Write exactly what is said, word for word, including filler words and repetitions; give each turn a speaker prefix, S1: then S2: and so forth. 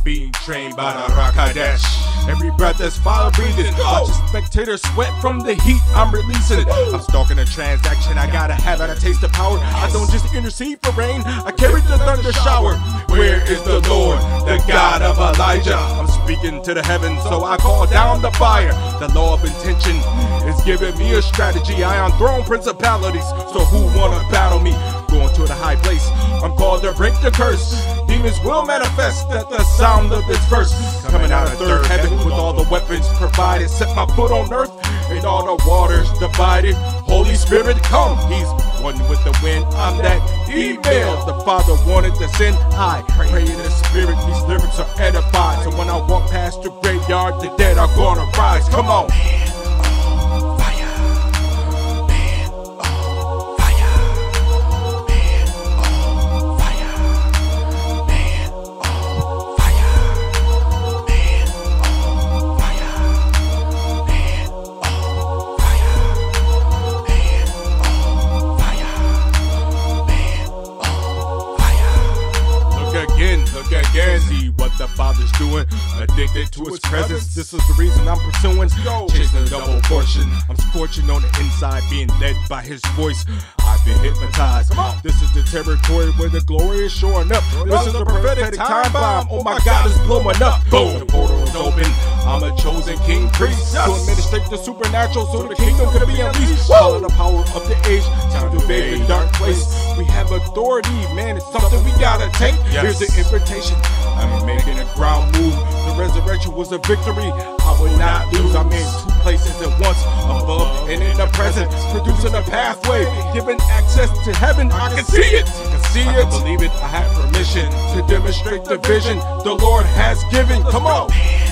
S1: being trained by the Rakadesh. Every breath that's fire breathing. Watch a spectator sweat from the heat I'm releasing. I'm stalking a transaction, I gotta have it, I taste the power. I don't just intercede for rain, I carry the thunder shower. Where is the Lord, the God of Elijah? I'm speaking to the heavens, so I call down the fire. The law of intention is giving me a strategy. I unthrone principalities, so who wanna battle me? Going to the high place, I'm called to break the curse. Demons will manifest at the sound of this verse. Coming out of third heaven with all the weapons provided. Set my foot on earth and all the waters divided. Holy Spirit come, he's one with the wind. I'm that email the Father wanted to send. I pray in the Spirit, these lyrics are edified. So when I walk past the graveyard, the dead are gonna rise. Come on. Again, look again, see what the Father's doing. Addicted to his presence, this is the reason I'm pursuing. Chasing a double portion, I'm scorching on the inside, being led by his voice. I've been hypnotized. This is the territory where the glory is showing up. This is the prophetic time bomb. Oh my God, it's blowing up. Boom, the portal is open. I'm a chosen king priest to administrate the supernatural, so the kingdom could be unleashed. Follow the power of the age, time to invade the dark place. We have authority, man. It's something we gotta take. Here's the invitation. I'm making a ground move. The resurrection was a victory. I would not lose. I'm in two places at once, above and in the present, producing a pathway, giving access to heaven. I can see it. I can see it. I can believe it. I have permission to demonstrate the vision the Lord has given. Come on.